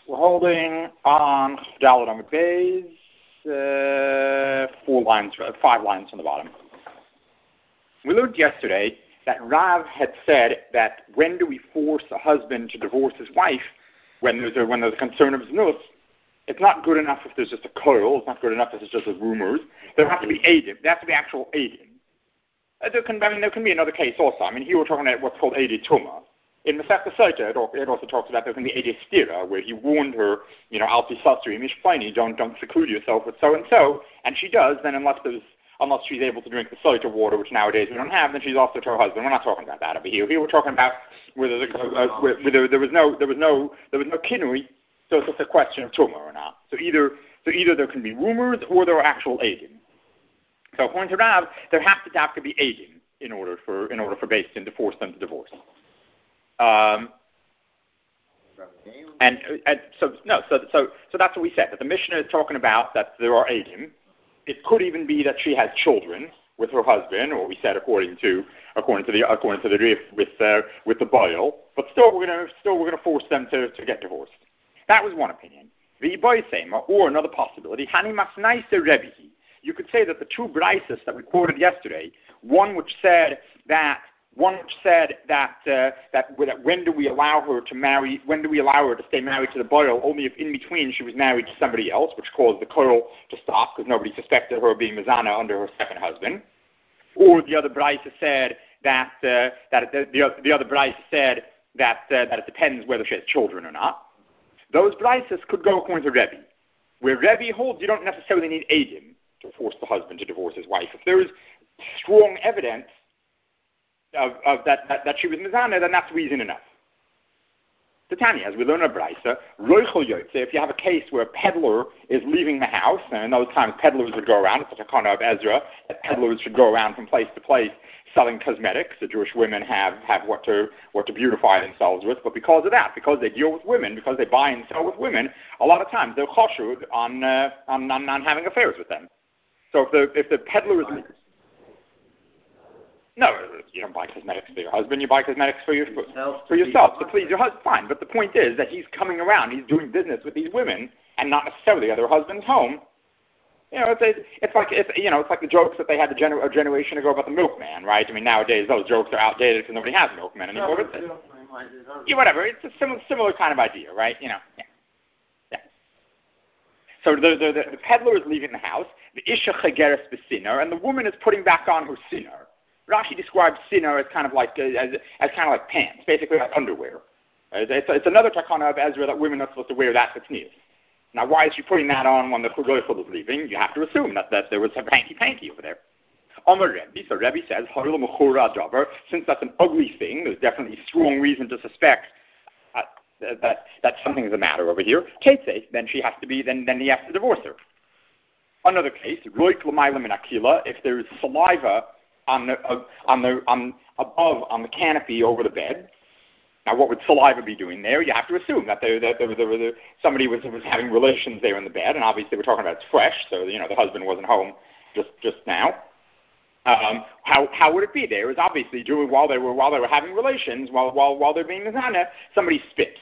We're holding on Dalet Amud Beis, 5 lines from the bottom. We learned yesterday that Rav had said that when do we force a husband to divorce his wife when there's a concern of znus? It's not good enough if there's just a koil. It's not good enough if it's just rumors. There has to be eidim. There has to be actual eidim. There can be another case also. Here we're talking about what's called Eidei Tuma. In Masechta Sotah, it also talks about there can be Eidei Stira, where he warned her, Alti Sasri, Mishplani, don't seclude yourself with so and so, and she does. Then unless she's able to drink the Sotah water, which nowadays we don't have, then she's also to her husband. We're not talking about that over here. Here we're talking about whether there was no kinui, so it's just a question of Tuma or not. So either there can be rumors or there are actual eidim. So according to Rav, there has to be eidim in order for Beis Din to force them to divorce. So that's what we said, that the Mishnah is talking about that there are eidim. It could even be that she has children with her husband, or we said according to the Rif with the boil. But still, we're gonna force them to get divorced. That was one opinion. The Iboisema, or another possibility, Hani Masnaisa Rebihi. You could say that the two brises that we quoted yesterday, one which said that when do we allow her to marry? When do we allow her to stay married to the boil? Only if in between she was married to somebody else, which caused the koil to stop because nobody suspected her being mizana under her second husband. Or the other brisa said that it depends whether she has children or not. Those brises could go according to Rebbe, where Rebbe holds you don't necessarily need eidim to force the husband to divorce his wife. If there is strong evidence of that she was mizana, then that's reason enough. Tanya, as we learn in Braisa, roichel yotze, if you have a case where a peddler is leaving the house, and in those times peddlers would go around, it's such a kind of Ezra, that peddlers should go around from place to place selling cosmetics. The Jewish women have what to beautify themselves with, but because they deal with women, because they buy and sell with women, a lot of times they're choshud on having affairs with them. So if the peddler is... No, you don't buy cosmetics for your husband. You buy cosmetics for yourself to please your husband. Fine, but the point is that he's coming around. He's doing business with these women, and not necessarily at their husband's home. It's like the jokes that they had a generation ago about the milkman, right? Nowadays those jokes are outdated because nobody has milkmen anymore. Whatever. It's a similar kind of idea, right? Yeah. So the peddler is leaving the house. The isha chageres b'sinner, and the woman is putting back on her sinner. Rashi describes sinner as kind of like pants, basically like underwear. It's another takana of Ezra that women are supposed to wear that for tznius. Now, why is she putting that on when the Chugoychel is leaving? You have to assume that there was some hanky-panky over there. Amar Rebbe, so Rebbe says, since that's an ugly thing, there's definitely strong reason to suspect that something is the matter over here. Kate says, then he has to divorce her. Another case, Roik L'mayla Min Akila, if there is saliva on the canopy over the bed. Now, what would saliva be doing there? You have to assume that somebody was having relations there in the bed, and obviously we're talking about it's fresh, so the husband wasn't home just now. How would it be? There is obviously while they were having relations, while they're being mizana, somebody spit.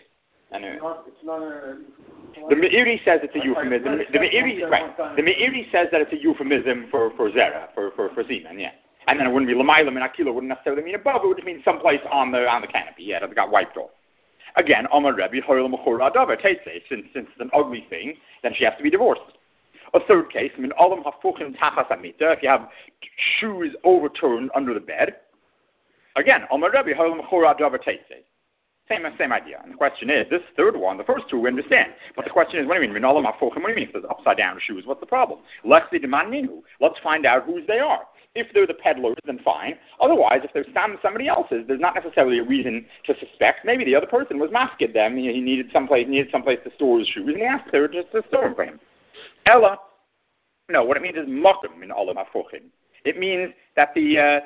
The Meiri says it's a euphemism. The Meiri says that it's a euphemism for zera, for semen, yeah. And then it wouldn't be l'mayla min akila, wouldn't necessarily mean above, it would mean someplace on the canopy, yeah, that got wiped off. Again, Amar Rebbe, since it's an ugly thing, then she has to be divorced. A third case, if you have shoes overturned under the bed. Again, Amar Rebbe, same idea. And the question is, this third one, the first two we understand. But the question is, what do you mean? What do you mean if there's upside down shoes? What's the problem? Let's find out whose they are. If they're the peddlers, then fine. Otherwise, if they're somebody else's, there's not necessarily a reason to suspect. Maybe the other person was masked them. He needed someplace to store his shoes, and he asked her just to store them for him. Ella, no, what it means is makom in olam hafochim. It means that the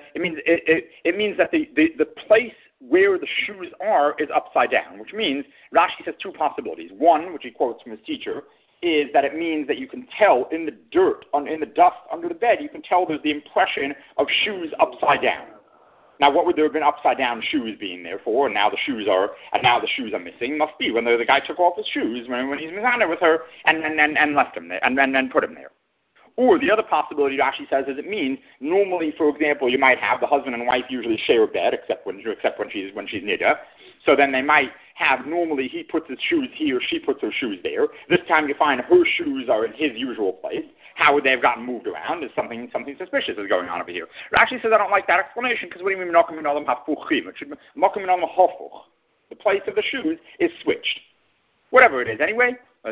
place where the shoes are is upside down, which means Rashi says two possibilities. One, which he quotes from his teacher, is that it means that you can tell in the dirt, in the dust under the bed, you can tell there's the impression of shoes upside down. Now, what would there have been upside down shoes being there for? And now the shoes are missing. Must be when the guy took off his shoes when he's mizana with her and left him there and put him there. Or the other possibility Rashi says is it means normally, for example, you might have the husband and wife usually share a bed, except when she's nida. So then they might have normally he puts his shoes here, she puts her shoes there. This time you find her shoes are in his usual place. How would they have gotten moved around? Is something suspicious is going on over here. Rashi says I don't like that explanation because what do you mean makom min olam hafuchim? It should be makom min olam hafuch. The place of the shoes is switched. Whatever it is, anyway. The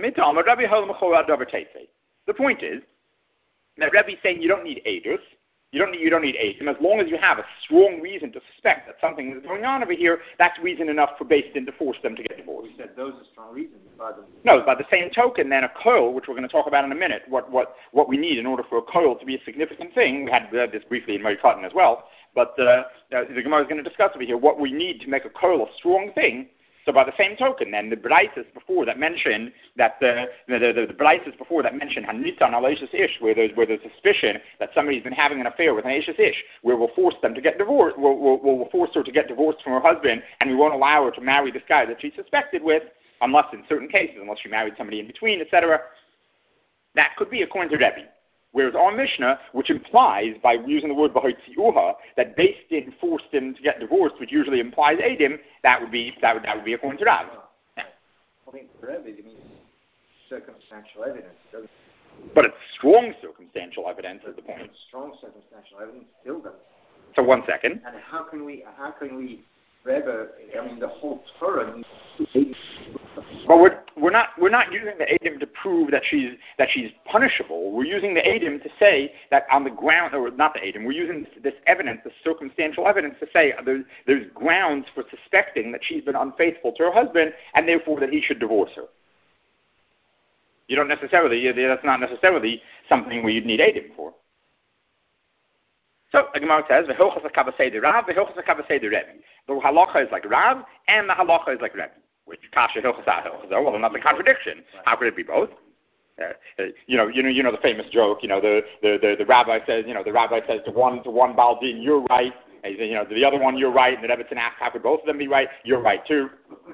point is that Rebbe's saying you don't need edus. You don't need edim. As long as you have a strong reason to suspect that something is going on over here, that's reason enough for Beis Din to force them to get divorced. We said those are strong reasons. No, by the same token, then a koil, which we're going to talk about in a minute, what we need in order for a koil to be a significant thing. We had this briefly in Mary Cotton as well, but the Gemara is going to discuss over here what we need to make a koil a strong thing. So by the same token, then the braises before that mentioned that the braises before that mentioned hanitan al eishes ish, where there's suspicion that somebody's been having an affair with an eishes ish, where we'll force them to get divorced, we'll force her to get divorced from her husband, and we won't allow her to marry this guy that she's suspected with, unless in certain cases, unless she married somebody in between, etc. That could be according to Rebbe. Whereas our Mishnah, which implies, by using the word b'hoitziuha, that Beis Din forced him to get divorced, which usually implies edim, that would be according to Rav. I think for Rebbe, it means circumstantial evidence. But it's strong circumstantial evidence is the point. Strong circumstantial evidence still doesn't. So 1 second. And how can we Rebbe? I mean, the whole Torah needs. But we're not using the edim to prove that she's punishable. We're using the edim to say that on the ground, or not the edim. We're using this evidence, this circumstantial evidence, to say there's grounds for suspecting that she's been unfaithful to her husband, and therefore that he should divorce her. You don't necessarily. That's not necessarily something where you'd need edim for. So the Gemara says, "V'hilchas hakavasei de Rav, v'hilchas hakavasei de Rebbe." The halacha is like Rav, and the halacha is like Rebbe. Which kasha hilchas hilchas. Well, another contradiction. How could it be both? You know the famous joke. The rabbi says, to one baldin, you're right. And, to the other one, you're right. And the Rebbetzin asks, how could both of them be right? You're right too.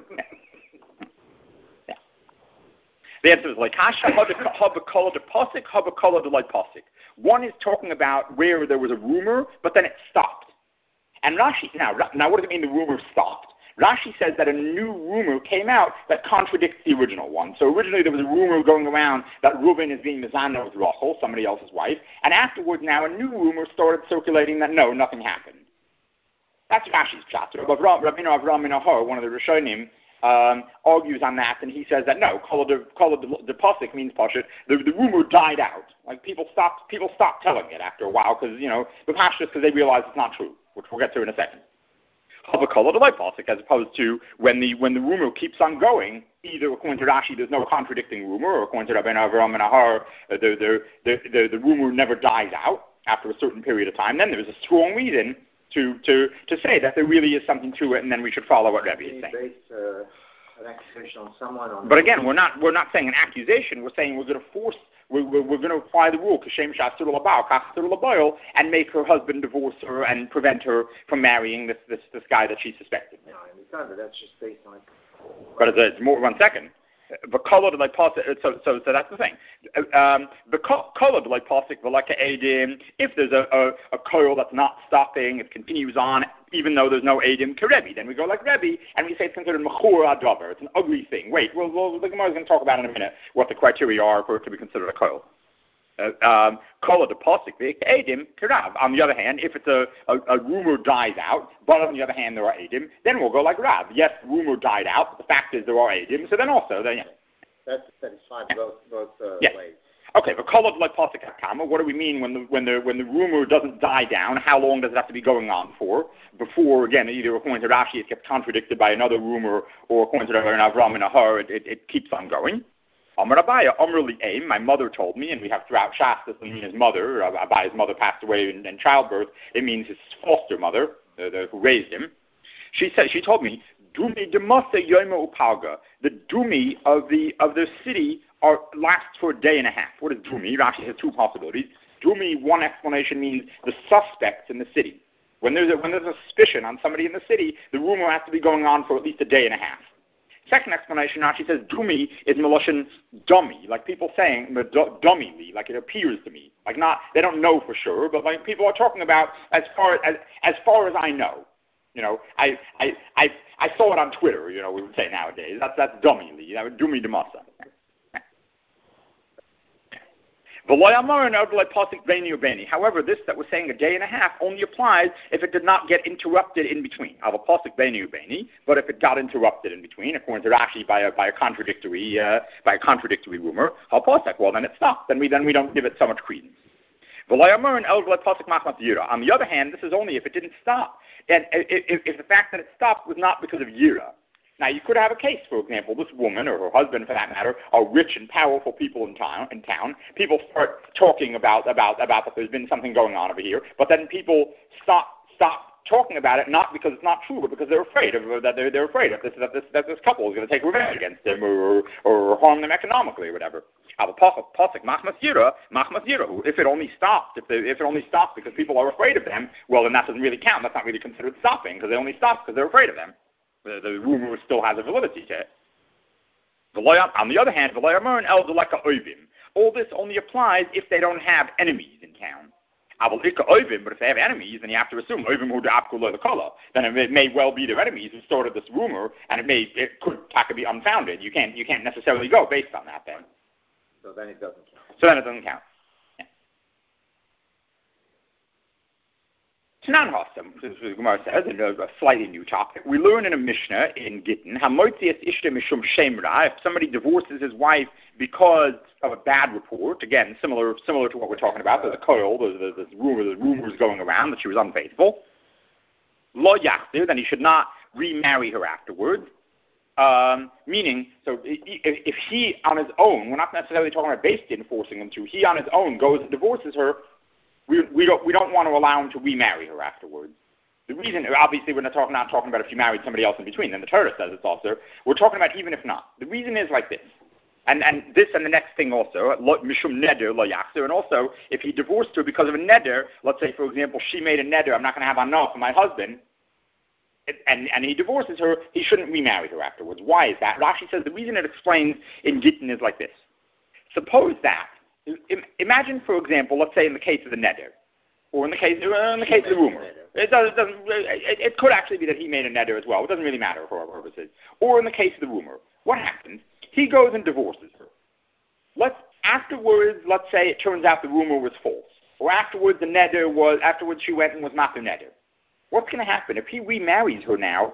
Yeah. The answer is like kasha habakala de pasik, habakala de like pasik. One is talking about where there was a rumor, but then it stopped. And Rashi, now what does it mean the rumor stopped? Rashi says that a new rumor came out that contradicts the original one. So originally there was a rumor going around that Reuben is being mizana with Rachel, somebody else's wife, and afterwards now a new rumor started circulating that no, nothing happened. That's Rashi's chapter. But Rabbeinu Avraham Minahar, one of the Rishonim, argues on that, and he says that no, kol the pasuk means pashut. The rumor died out. Like people stopped telling it after a while because the pashut because they realized it's not true, which we'll get to in a second. Havakala the light pasuk, as opposed to when the rumor keeps on going, either according to Rashi there's no contradicting rumor, or according to Rabbeinu Avraham Minahar, the rumor never dies out after a certain period of time. Then there's a strong reason to say that there really is something to it, and then we should follow what Rebbe is saying. An accusation on someone. But again, we're not saying an accusation. We're saying we're going to force. We're going to apply the rule, Kashem Shastur Labal, Kastur Laboil, and make her husband divorce her and prevent her from marrying this guy that she suspected. No, I understand, but that's just based on. But it's more. 1 second. But colored like pasuk. So that's the thing. The colored like pasuk v'leka edim. If there's a coil that's not stopping, it continues on, even though there's no edim kerebi. Then we go like Rebbe, and we say it's considered mechur adavar. It's an ugly thing. Wait, the Gemara is going to talk about in a minute what the criteria are for it to be considered a coil. Colored pasuk edim kerav. On the other hand, if it's a rumor dies out, but on the other hand there are edim, then we'll go like Rav. Yes, rumor died out, but the fact is there are edim. So then yeah. That's satisfied both ways. Okay, but colored like pasuk hakama. What do we mean when the rumor doesn't die down? How long does it have to be going on for before again either according to Rashi it gets contradicted by another rumor, or according to Rabbeinu Avraham Minahar it keeps on going? Amar Abaya, Amr li Aim, my mother told me, and we have throughout Shas, this doesn't mean his mother. Abaya's mother passed away in childbirth. It means his foster mother, who raised him. She told me, Dumi demasa yoima upalga. The dumi of the city lasts for a day and a half. What is dumi? Rashi has two possibilities. Dumi, one explanation means the suspects in the city. When there's a suspicion on somebody in the city, the rumor has to be going on for at least a day and a half. Second explanation, Rashi says, dumi is meloshin dummy, like people saying dummily, like it appears to me, like not, they don't know for sure, but like people are talking about as far as I know. You know, I saw it on Twitter. You know, we would say nowadays. That's dummily. That would dumi demasa. However, this that was saying a day and a half only applies if it did not get interrupted in between. But if it got interrupted in between, according to Rashi, by a contradictory rumor, well, then it stopped. Then we don't give it so much credence. On the other hand, this is only if it didn't stop, and if the fact that it stopped was not because of Yira. Now, you could have a case, for example, this woman, or her husband for that matter, are rich and powerful people in town. People start talking about that there's been something going on over here, but then people stop talking about it, not because it's not true, but because they're afraid that this couple is going to take revenge against them or harm them economically or whatever. If it only stopped, if it only stopped because people are afraid of them, well, then that doesn't really count. That's not really considered stopping, because they only stopped because they're afraid of them. The rumor still has a validity to it. On the other hand, all this only applies if they don't have enemies in town. But if they have enemies, then you have to assume then it may well be their enemies who started this rumor, and it could be unfounded. You can't necessarily go based on that then. So then it doesn't count. So then it doesn't count. Tanan Hasam, the Gemara says, in a slightly new topic, we learn in a Mishnah in Gittin, if somebody divorces his wife because of a bad report, again, similar to what we're talking about, there's a coil, there's rumors going around that she was unfaithful, lo yachzir, then he should not remarry her afterwards. Meaning, so if he on his own, we're not necessarily talking about Beis Din forcing him to, he on his own goes and divorces her, we don't want to allow him to remarry her afterwards. The reason, obviously, we're not talking about if you married somebody else in between. Then the Torah says it's also. We're talking about even if not. The reason is like this, and this and the next thing also, mishum neder lo yachzir, and also if he divorced her because of a neder, let's say for example she made a neder, I'm not going to have anah for my husband, and he divorces her, he shouldn't remarry her afterwards. Why is that? Rashi says the reason it explains in Gittin is like this. Suppose that. Imagine, for example, let's say in the case of the neder, or in the case of the rumor. It could actually be that he made a neder as well. It doesn't really matter for our purposes. Or in the case of the rumor. What happens? He goes and divorces her. Afterwards, let's say it turns out the rumor was false. Or afterwards she went and was not the neder. What's going to happen? If he remarries her now,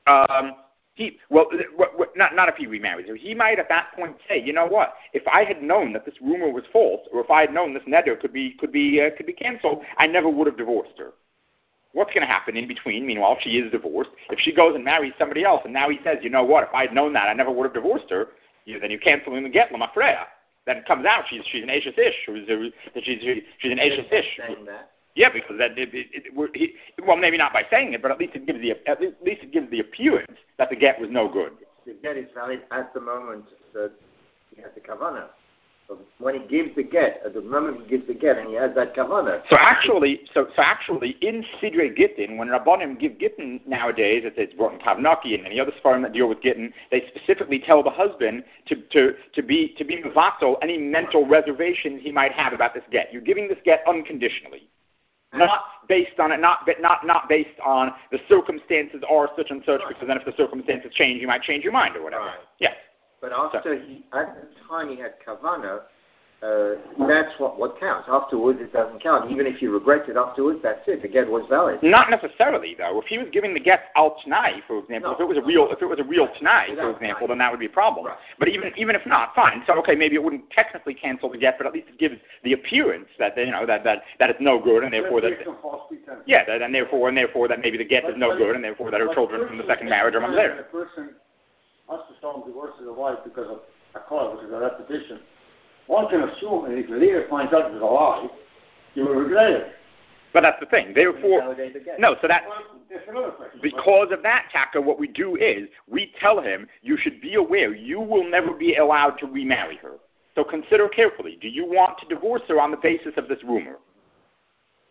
not if he remarries her. He might at that point say, you know what? If I had known that this rumor was false, or if I had known this neder could be canceled, I never would have divorced her. What's going to happen in between? Meanwhile, she is divorced. If she goes and marries somebody else, and now he says, you know what? If I had known that, I never would have divorced her. Then you cancel him and get lamafreya. Then it comes out she's an Ashes Ish. She's an Ashes Ish. Yeah, because well, maybe not by saying it, but at least it gives the appearance that the get was no good. The get is valid at the moment that he has the kavanah. So when he gives the get, at the moment he gives the get, and he has that kavanah. So actually, in Sidrei Gittin, when Rabbanim give Gittin nowadays, it's brought in Kavnaki and any other Sfarim that deal with Gittin, they specifically tell the husband to be mevatel any mental reservations he might have about this get. You're giving this get unconditionally. Not based on it, not based on the circumstances are such and such, because then if the circumstances change, you might change your mind or whatever. Right. Yeah. But at the time he had kavanah, that's what counts. Afterwards, it doesn't count. Even if you regret it afterwards, that's it. The get was valid. Not necessarily, though. If he was giving the get al t'nai, for example, if it was a real t'nai, for example, then that would be a problem. Right. But even if not, fine. So okay, maybe it wouldn't technically cancel the get, but at least it gives the appearance that that it's no good, and therefore that and therefore that maybe the get is no good, and therefore that her children from the second marriage are mamzer. A person has to start divorcing a wife because of a cause, which is a repetition. One can assume that if you later find out it's a lie, you will regret it. But that's the thing. Therefore, no. So that because of that, Taka, what we do is we tell him you should be aware you will never be allowed to remarry her. So consider carefully. Do you want to divorce her on the basis of this rumor?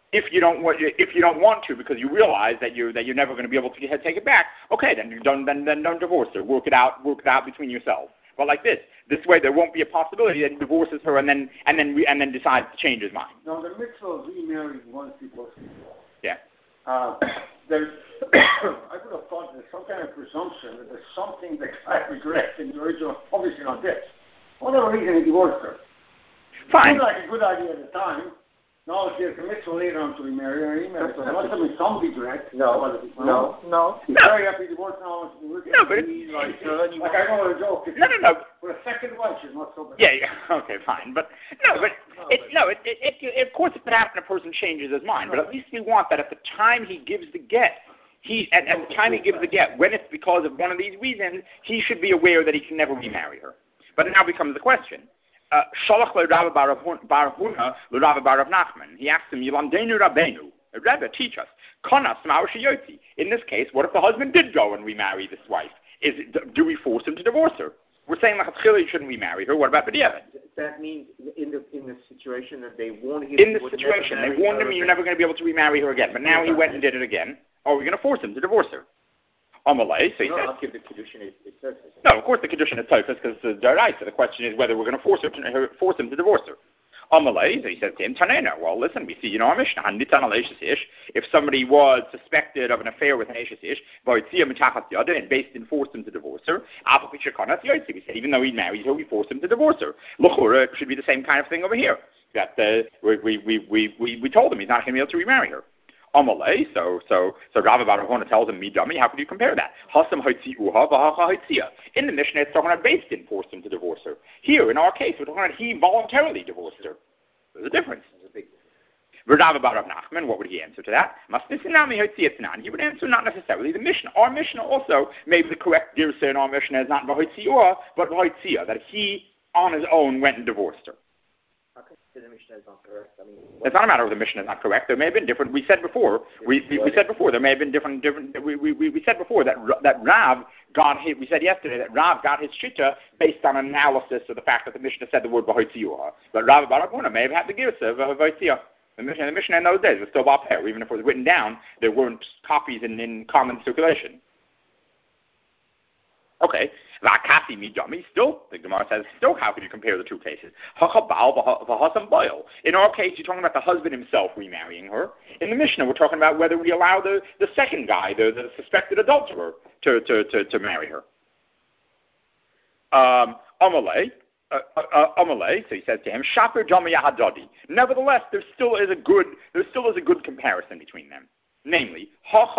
If you don't want to, because you realize that you're never going to be able to take it back, okay, then don't divorce her. Work it out between yourselves. But like this way, there won't be a possibility that he divorces her and then decides to change his mind. Now, the mitzvah of remarrying once divorced. Yeah. There's, I would have thought there's some kind of presumption that there's something that I regret in the original, obviously not this. For whatever reason, he divorced her. Fine. It seemed like a good idea at the time. Now, if there's a mitzvah later on to remarry or remarry, so there must have been some regret. No. He's very happy divorced now. No, but like I know a joke. No. With a second wife, she's not so bad. Yeah. Okay, fine. But of course, it could happen. A person changes his mind, but at least we want that at the time he gives the get. At the time he gives the get, when it's because of one of these reasons, he should be aware that he can never remarry her. But it now becomes the question. Shalach le Rabbi Bar Huna le Rabbi Bar Nachman. He asked him, Yilandenu Rabbeinu, Rebbe, teach us. Kana Smau Shiyoti. In this case, what if the husband did go and remarry this wife? Do we force him to divorce her? We're saying like you shouldn't remarry her. What about B'diavad? That means in the situation that they warned him. In the situation, they warned him you're never going to be able to remarry her again. But now he went and did it again. Are we going to force him to divorce her? Amalei, so he says. I'll give the Kedushin is surface. No, of course the Kedushin is surface because it's the Daraisa. The question is whether we're going to force him to divorce her. Amalei, so he says to him, Tanena, well, listen, we see in our Mishnah, if somebody was suspected of an affair with an Eshes Ish, and based in forced him to divorce her, we said even though he married her, we forced him to divorce her. It should be the same kind of thing over here. That we told him he's not going to be able to remarry her. Amalei, so Rabbi Bar Huna tells him, Midami, how could you compare that? In the Mishnah, it's talking about based in forced him to divorce her. Here, in our case, we're talking about he voluntarily divorced her. There's a difference. There's a big difference. Rabbi Bar Nachman, what would he answer to that? He would answer not necessarily the Mishnah. Our Mishnah also, maybe the correct girsa in our Mishnah is not V'hoitzi'uha, but V'hoitzia, that he, on his own, went and divorced her. The Mishnah is not correct. It's not a matter of the Mishnah is not correct. There may have been different. We said before. We said before there may have been different. We said before that Rav got his. We said yesterday that Rav got his shita based on analysis of the fact that the Mishnah said the word b'hoitziyuha. But Rav Bar Huna may have had the girsa of b'hoitziyuha. The Mishnah in those days was still ba'per. Even if it was written down, there weren't copies in common circulation. Okay. Vakasi midami, still, the Gemara says, still, how could you compare the two cases? In our case, you're talking about the husband himself remarrying her. In the Mishnah, we're talking about whether we allow the second guy, the suspected adulterer, to marry her. Amalei, so he says to him, Shaper Jami Yahadadi. Nevertheless, there still is a good comparison between them. Namely, just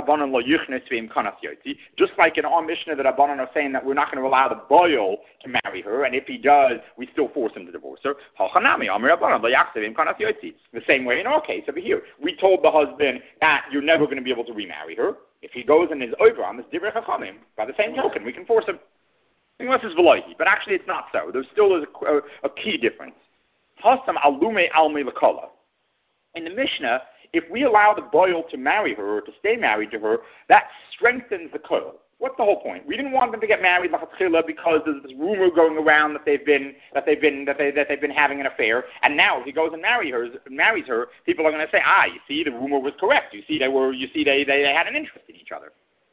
like in our Mishnah, the Rabbanan are saying that we're not going to allow the boil to marry her, and if he does, we still force him to divorce her. The same way in our case over here. We told the husband that you're never going to be able to remarry her. If he goes and is over on this Divrei Chachamim, by the same token, we can force him. Unless it's Velohi. But actually it's not so. There still is a key difference. In the Mishnah, if we allow the boil to marry her or to stay married to her, that strengthens the koil. What's the whole point? We didn't want them to get married because there's this rumor going around that they've been having an affair, and now if he goes and marries her, people are going to say, you see, the rumor was correct. You see, they had an interest in each other.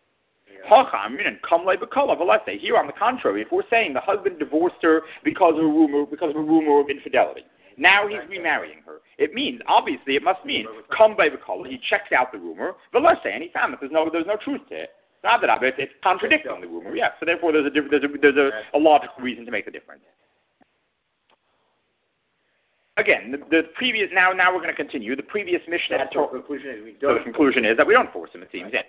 Let's say here, on the contrary, if we're saying the husband divorced her because of a rumor of infidelity. Now he's remarrying her. It means, obviously, it must mean, come by the color, he checks out the rumor, but let's say, and he found that there's no truth to it. It's contradicting the rumor, yeah. So therefore, there's a logical reason to make the difference. Again, the previous, now we're going to continue. The previous Mishnah had talked. The conclusion is that we don't force him, it seems, yeah.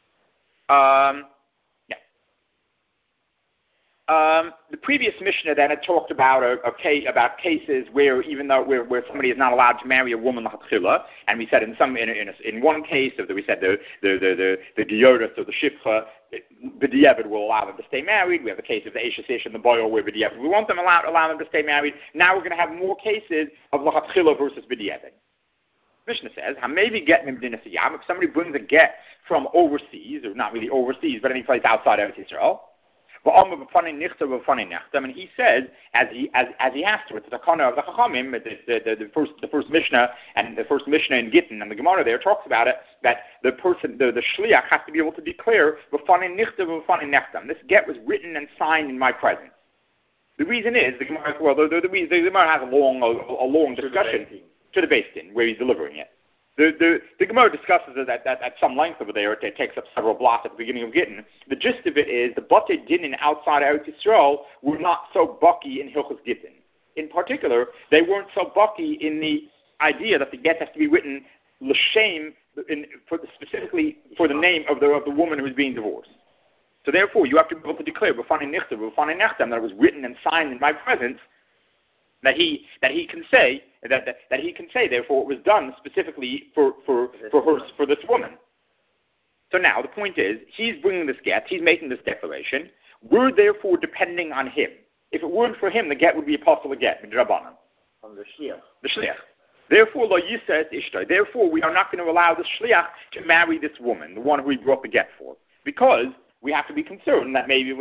The previous Mishnah then had talked about about cases where even though where somebody is not allowed to marry a woman l'chatchila, and we said in one case we said the Gioris or the Shifcha, B'diavad will allow them to stay married. We have the case of the Eshes Ish and the Boil where B'diavad we want them allow them to stay married. Now we're going to have more cases of l'chatchila versus B'diavad. Mishnah says, maybe get Mimdinasiyam, if somebody brings a get from overseas, or not really overseas, but any place outside of Israel, And he says, as he has to, it's the Takana of the Chachamim, the first Mishnah, and the first Mishnah in Gittin, and the Gemara there talks about it, that the person, the Shliach has to be able to declare, this get was written and signed in my presence. The reason is, the Gemara has a long discussion to the Beis Din, where he's delivering it. The Gemara discusses it at some length over there. It takes up several blocks at the beginning of Gittin. The gist of it is the Batei Dinin outside Eretz Yisrael were not so bucky in Hilchos Gittin. In particular, they weren't so bucky in the idea that the get has to be written l'shem, specifically for the name of the woman who's being divorced. So therefore, you have to be able to declare b'fanei nechtam that it was written and signed in my presence. That he can say therefore it was done specifically for this woman. So now the point is, he's bringing this get, he's making this declaration. We're therefore depending on him. If it weren't for him, the get would be apostle get, midrabanan. On the shliach. The shliach. Therefore, lo yisa et ishtai. Therefore, we are not going to allow the shliach to marry this woman, the one who he brought the get for, because we have to be concerned that maybe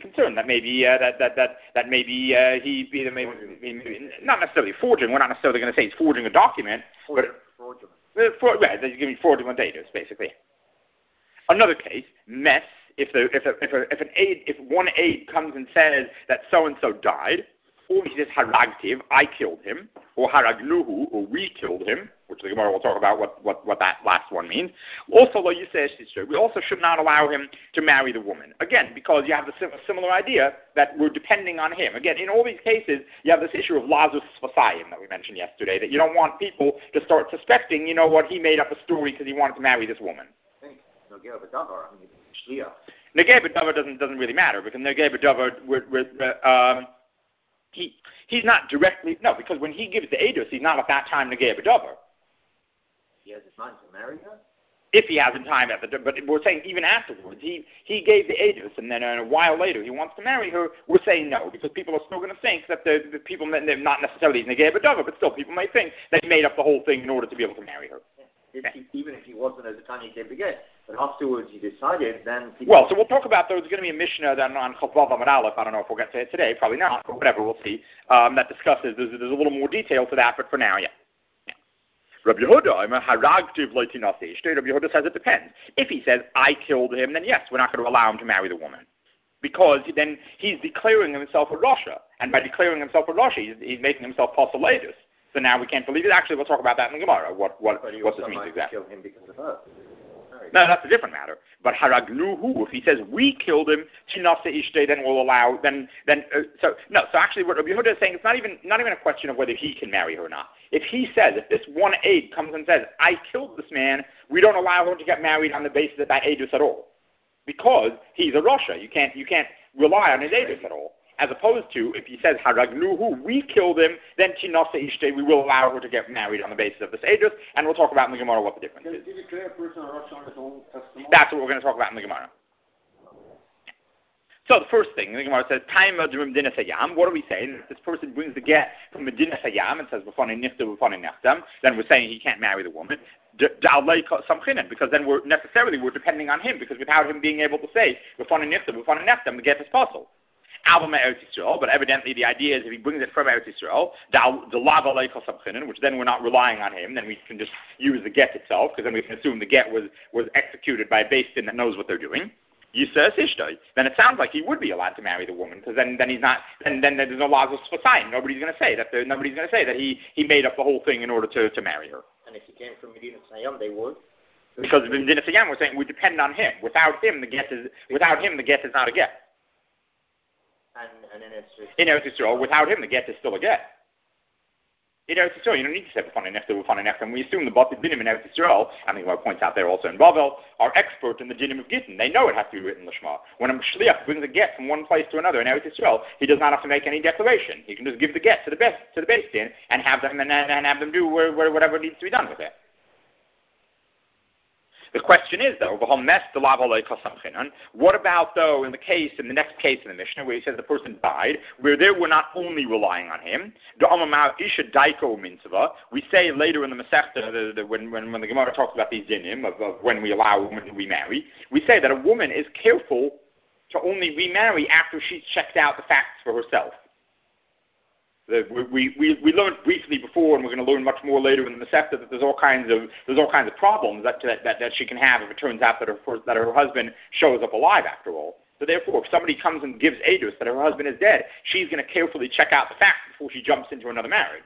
not necessarily forging. We're not necessarily going to say he's forging a document, but he's giving fraudulent data, basically. Another case, mess. If one aide comes and says that so and so died, or he says haragtiv, I killed him, or haragluhu, or we killed him, which the Gemara will talk about what that last one means. Also, lo yiseh we also should not allow him to marry the woman. Again, because you have a similar idea that we're depending on him. Again, in all these cases, you have this issue of lazus fasayim that we mentioned yesterday, that you don't want people to start suspecting, he made up a story because he wanted to marry this woman. Negei b'davar, shliach. Negei b'davar doesn't really matter, because negei b'davar, he's not directly, no, because when he gives the edus, he's not at that time negei b'davar. He has time to marry her? If he has time, but we're saying even afterwards, he gave the edus, and then a while later he wants to marry her, we're saying no, because people are still going to think that the people, not necessarily negei b'davar, but still people may think that he made up the whole thing in order to be able to marry her. Even if he wasn't at the time he came to get, but afterwards he decided, then... Well, so we'll talk about, there's going to be a Mishnah on Chavav Amud Aleph, I don't know if we'll get to it today, probably not, but whatever, we'll see, that discusses, there's a little more detail to that, but for now, yeah. Rabbi Yehuda, I'm a haragtiv loitinasi. Rabbi Yehuda says it depends. If he says, I killed him, then yes, we're not going to allow him to marry the woman. Because then he's declaring himself a Rasha, and by declaring himself a Rasha, he's making himself postulatus. So now we can't believe it. Actually, we'll talk about that in the Gemara, what this means exactly. Kill him because of her. No, that's a different matter. But haragluhu, if he says we killed him, chinase ishte, then we'll allow. So actually, what Rabbi Yehuda is saying, it's not even a question of whether he can marry her or not. If he says, if this one aide comes and says, I killed this man, we don't allow him to get married on the basis of that aidus at all, because he's a Rasha. You can't rely on his aidus at all. As opposed to, if he says, haragluhu, we killed him, then chinase ishte, we will allow her to get married on the basis of this aidus, and we'll talk about in the Gemara what the difference is. Did he declare a person a Rasha on his own testimony? That's what we're going to talk about in the Gemara. So the first thing, the Gemara says, Taima Medina Sayam. What are we saying? If this person brings the get from Medina Sayam and says, B'fanei nichta, B'fanei nechtam, then we're saying he can't marry the woman. Because then we're depending on him, because without him being able to say, B'fanei nichta, B'fanei nechtam, the get is possible. But evidently the idea is if he brings it from Eretz Yisrael, which then we're not relying on him, then we can just use the get itself, because then we can assume the get was executed by a Beis Din that knows what they're doing. Then it sounds like he would be allowed to marry the woman, because then he's not. Then there's no laws of Sfasaim. Nobody's going to say that he made up the whole thing in order to marry her. And if he came from Medina Sayam, they would. Because in Medina Sayam, we're saying we depend on him. Without him, the get is not a get. And in Eretz Yisrael, without him, the get is still a get. In Eretz Yisrael, you don't need to say B'fanei nechta. We assume the Batei Dinim in Eretz Yisrael, I think what points out there also in Bavel, are expert in the Dinim of Gittin. They know it has to be written Lishma. When a Shliach brings a get from one place to another in Eretz Yisrael, he does not have to make any declaration. He can just give the get to the Beis Din and have them do whatever needs to be done with it. The question is, though, what about, though, in the next case in the Mishnah, where he says the person died, where there we're not only relying on him, we say later in the Masechta, when the Gemara talks about these dinim, of when we allow a woman to remarry, we say that a woman is careful to only remarry after she's checked out the facts for herself. We learned briefly before, and we're going to learn much more later in the Masechta, that there's all kinds of problems that she can have if it turns out that her husband shows up alive after all. So therefore, if somebody comes and gives edus that her husband is dead, she's going to carefully check out the facts before she jumps into another marriage.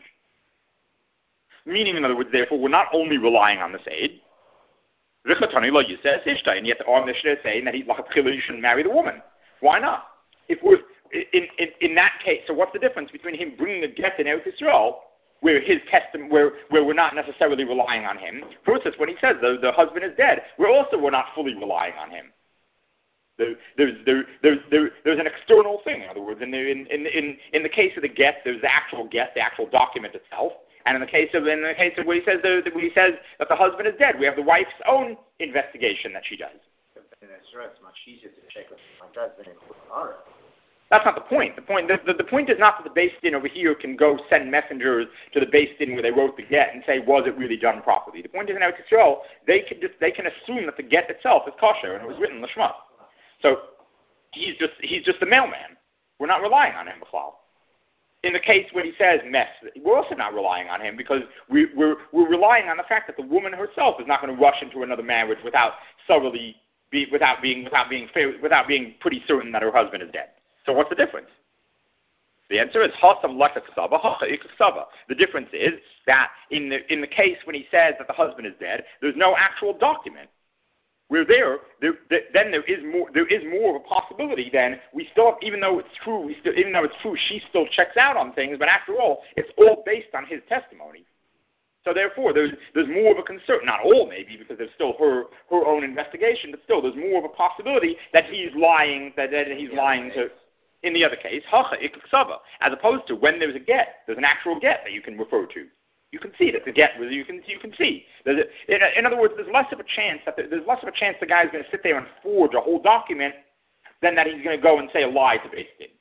Meaning, in other words, therefore, we're not only relying on this aid. And yet our Mishnah is saying that you shouldn't marry the woman. Why not? If we're in that case, so what's the difference between him bringing a get in Eretz Yisrael, where his testament, where we're not necessarily relying on him, versus when he says the husband is dead, we're not fully relying on him. There's an external thing. In other words, in the case of the get, there's the actual get, the actual document itself. And in the case of where he says that the husband is dead, we have the wife's own investigation that she does. It's much easier to check like that than in Hara. That's not the point. The point is not that the Beis Din over here can go send messengers to the Beis Din where they wrote the get and say, was it really done properly? The point is in Eretz Yisrael, they can assume that the get itself is kosher and it was written l'shma. So he's just the mailman. We're not relying on him, B'chlal. In the case where he says mess, we're also not relying on him because we're relying on the fact that the woman herself is not going to rush into another marriage without being pretty certain that her husband is dead. So what's the difference? The answer is hasam leka ksava, hacha ksava. The difference is that in the case when he says that the husband is dead, there's no actual document. We're there is more of a possibility. Then we still, even though it's true, she still checks out on things. But after all, it's all based on his testimony. So therefore, there's more of a concern. Not all, maybe, because there's still her own investigation. But still, there's more of a possibility that he's lying. That he's lying to. In the other case, hacha iksava, as opposed to when there's a get, there's an actual get that you can refer to. You can see that the get was you can see. In other words, there's less of a chance the guy's going to sit there and forge a whole document than that he's going to go and say a lie to Beis Din.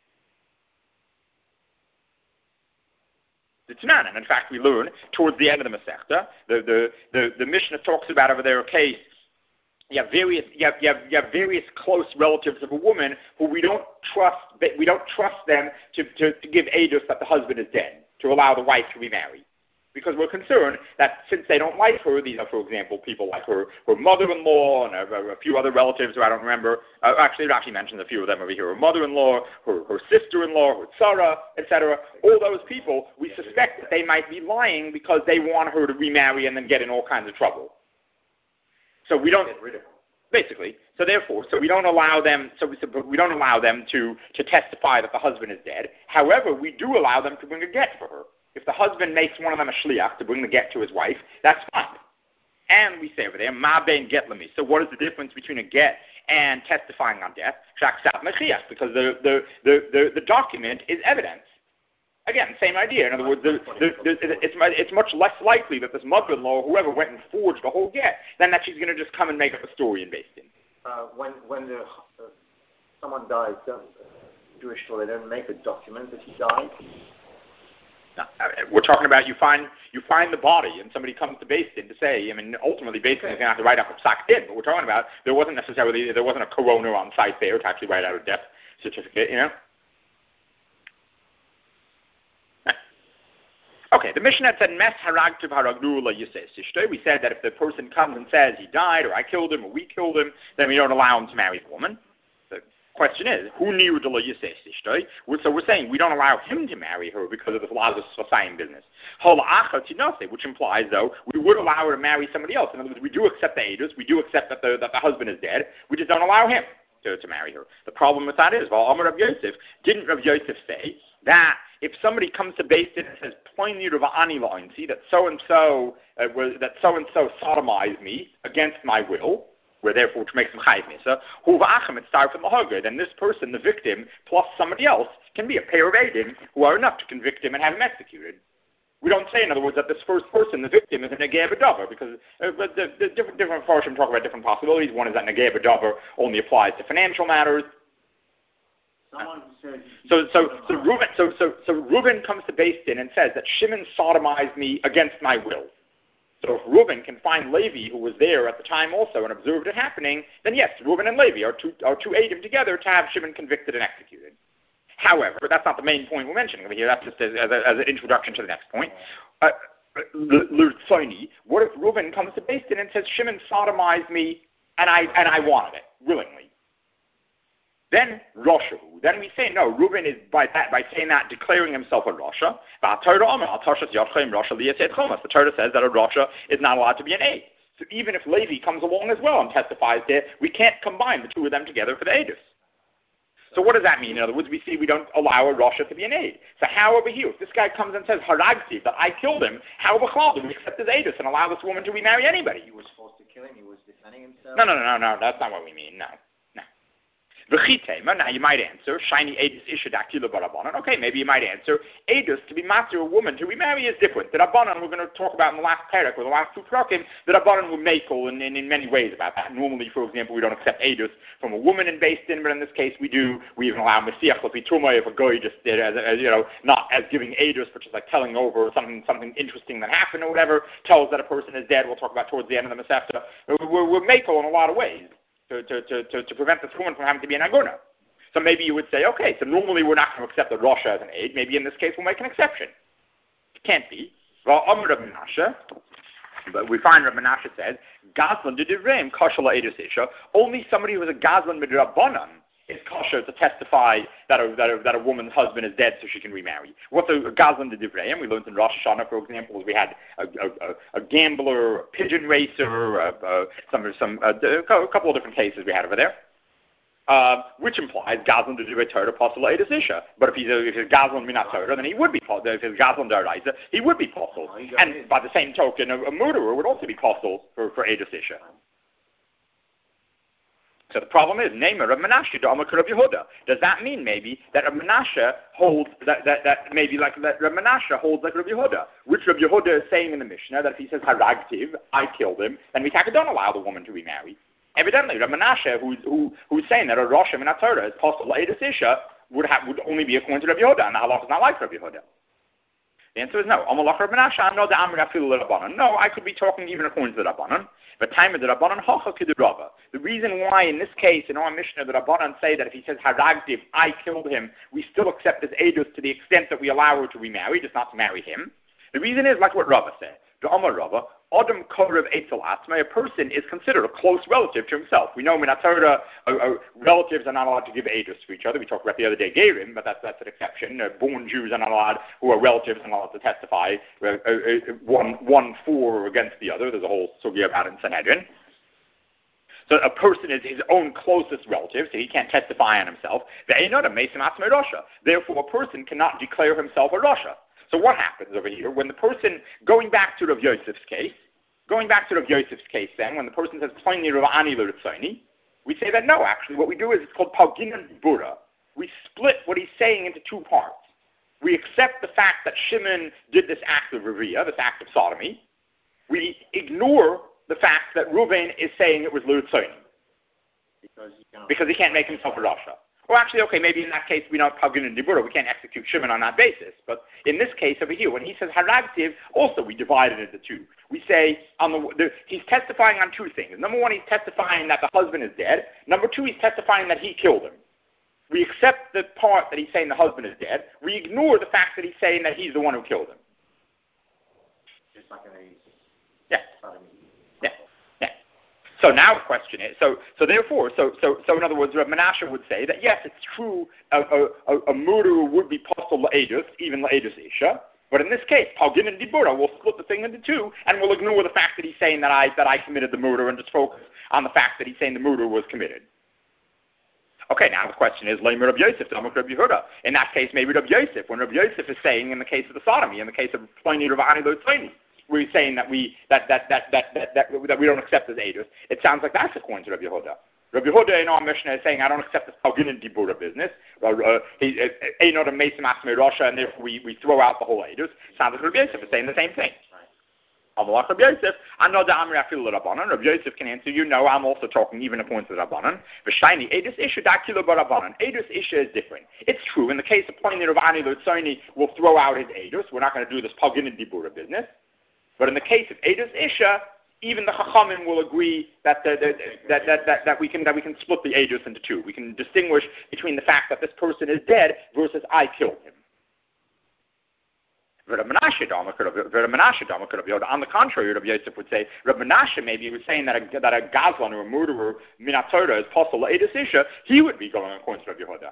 It's not, and in fact, we learn towards the end of the Masechta, the Mishnah talks about over there a case. You have various close relatives of a woman who we don't trust them to give edus that the husband is dead, to allow the wife to remarry. Because we're concerned that since they don't like her, these are, for example, people like her mother-in-law and a few other relatives who I don't remember. Actually, it actually mentions a few of them over here. Her mother-in-law, her sister-in-law, her tzara, etc. All those people, we suspect that they might be lying because they want her to remarry and then get in all kinds of trouble. So we don't get rid of her, basically. So therefore, we don't allow them. We don't allow them to testify that the husband is dead. However, we do allow them to bring a get for her. If the husband makes one of them a shliach to bring the get to his wife, that's fine. And we say over there, ma bein get lemi. So what is the difference between a get and testifying on death? Shaksav mechiach, because the document is evidence. Again, same idea. In other words, it's much less likely that this mother-in-law or whoever went and forged a whole get than that she's going to just come and make up a story in Beis Din. When someone dies, Jewish law, they don't make a document that he died. No, we're talking about you find the body and somebody comes to Beis Din to say. I mean, ultimately, Beis Din is going to have to write up a psak din. But we're talking about there wasn't a coroner on site there to actually write out a death certificate. You know. Okay, the Mishnah said, Mes haragtiv haragnu la yiseh. We said that if the person comes and says he died, or I killed him, or we killed him, then we don't allow him to marry the woman. The question is, who knew the la yiseh? So we're saying we don't allow him to marry her because of the Lazarus Vasayim business. Which implies, though, we would allow her to marry somebody else. In other words, we do accept the edus, we do accept that the husband is dead, we just don't allow him to marry her. The problem with that is, Amar Rav Yosef, didn't Rav Yosef say that if somebody comes to Beis Din and says, "Plainly, Rav Ani line, see that so and so sodomized me against my will," where therefore which makes him chayiv misa, huva'achem it starts from the hager. Then this person, the victim, plus somebody else, can be a pair of edim who are enough to convict him and have him executed. We don't say, in other words, that this first person, the victim, is a negei b'davar, because the different farshim talk about different possibilities. One is that negei b'davar only applies to financial matters. So Reuben comes to Beis Din and says that Shimon sodomized me against my will. So if Reuben can find Levi, who was there at the time also and observed it happening, then yes, Reuben and Levi are two Eidim together to have Shimon convicted and executed. However, that's not the main point we're mentioning over here. That's just as an introduction to the next point. What if Reuben comes to Beis Din and says, Shimon sodomized me and I wanted it willingly? Then Roshahu. Then we say no. Reuben is by saying that declaring himself a Rosha. The Torah says that a Rosha is not allowed to be an aid. So even if Levi comes along as well and testifies there, we can't combine the two of them together for the aidus. So what does that mean? In other words, we see we don't allow a Rosha to be an aid. So how over here, if this guy comes and says Haragti, that I killed him, how do we accept his aidus and allow this woman to remarry anybody? He was supposed to kill him. He was defending himself. No. That's not what we mean. No. Now you might answer, shiny Edus Isha Dakila Barabanan. Okay, maybe you might answer, Edus, to be master a woman to remarry is different. The Rabbanan, we're going to talk about in the last parak, or the last two prakim, the Rabbanan will make in many ways about that. Normally, for example, we don't accept Edus from a woman in Beis Din, but in this case we do. We even allow Messiach Lafi Truma if a guy just did, as not as giving Edus, but just like telling over something interesting that happened or whatever, tells that a person is dead. We'll talk about towards the end of the Masechta. We're Mako in a lot of ways. To prevent this woman from having to be an aguna. So maybe you would say, okay, so normally we're not going to accept the Rosha as an aid. Maybe in this case we'll make an exception. It can't be. Well, Rabbi Menashe, but we find Rabbi Menashe says, Gazlan de Divreim kashala edus isha. Only somebody who is a Gazlan midrabanan is kosher to testify that a woman's husband is dead so she can remarry. What's a Gazlan de Divreim? We learned in Rosh Hashanah, for example, we had a gambler, a pigeon racer, a couple of different cases we had over there, which implies Gazlan de Divreim Torah possible edus isha. But if he's Gazlan minat Torah, then he would be possible. If he's Gazlan daraisa, he would be possible. And by the same token, a murderer would also be possible for edus isha. So the problem is, Neymar Rav Menashe to Amakar Rav Yehuda. Does that mean maybe that Rav Menashe holds that Rav Menashe holds like Rav Yehuda, which Rav Yehuda is saying in the Mishnah that if he says Haragtiv, I killed him, then we don't allow the woman to remarry. Evidently, Rav Menashe, who's saying that a Rosh Minat Torah is possible edus isha, would only be according to Rav Yehuda, and the halach is not like Rav Yehuda. The answer is no. No, I could be talking even according to the Rabbanan. But time of the Rabbanan, the reason why in this case, in our Mishnah, the Rabbanan say that if he says Haragtiv, I killed him, we still accept his edus to the extent that we allow her to remarry, just not to marry him. The reason is like what Rava said. The Amar Rava, Adam Korev Eitzel Atzma, a person is considered a close relative to himself. We know in Torah, relatives are not allowed to give edus to each other. We talked about the other day Gerim, but that's an exception. Born Jews are not allowed, who are relatives, are not allowed to testify one for or against the other. There's a whole sugya about it in Sanhedrin. So a person is his own closest relative, so he can't testify on himself. Therefore, a person cannot declare himself a Rasha. So what happens over here when the person, going back to Rav Yosef's case then, when the person says, Pliny Rav Ani L'Ritzoni, we say that no, actually, what we do is it's called Palginan Bura. We split what he's saying into two parts. We accept the fact that Shimon did this act of Reviyah, this act of sodomy. We ignore the fact that Reuven is saying it was L'Ritzoni. Because he can't make himself a Rasha. Well, actually, okay, maybe in that case we don't Pagin and Dibura. We can't execute Shimon on that basis. But in this case over here, when he says Haragtiv, also we divide it into two. We say he's testifying on two things. Number one, he's testifying that the husband is dead. Number two, he's testifying that he killed him. We accept the part that he's saying the husband is dead. We ignore the fact that he's saying that he's the one who killed him. Just like yeah. So now the question is, so in other words, Rav Menashe would say that yes, it's true, a murderer would be possible la'edus, even la'edus isha, but in this case, Palgin and Dibura will split the thing into two, and we'll ignore the fact that he's saying that I committed the murder and just focus on the fact that he's saying the murder was committed. Okay, now the question is, Leimer Rav Yosef, Tamuk Rav Yehuda. In that case, maybe Rav Yosef, when Rav Yosef is saying in the case of the sodomy, in the case of Pliny Rav Ani L'Ritzoni, we're saying that we don't accept as edus. It sounds like that's according to Rabbi Yehuda. Rabbi Yehuda in our Mishnah is saying I don't accept this Palgin and Dibura business. Ain't not a Mesim Asmei Rasha, and therefore we throw out the whole edus. Sounds like Rabbi Yosef is saying the same thing. Amalach Rabbi Yosef, I know the Amri Afil Rabbanan. Rabbi Yosef can answer you. No, I'm also talking even according to the Rabbanan. V'shayni edus isha dakilo barabanan. Edus isha is different. It's true in the case of Pliny Rav Ani L'Ritzoni, we'll throw out his edus. We're not going to do this Palgin and Dibura business. But in the case of Eidos Isha, even the Chachamim will agree that we can split the Eidos into two. We can distinguish between the fact that this person is dead versus I killed him. On the contrary, Rabbi Yosef would say, Rabbi Menashe maybe was saying that a Gazlan or a murderer, Minat Torah, is possible Eidos Isha, he would be going according to Rabbi Yehuda.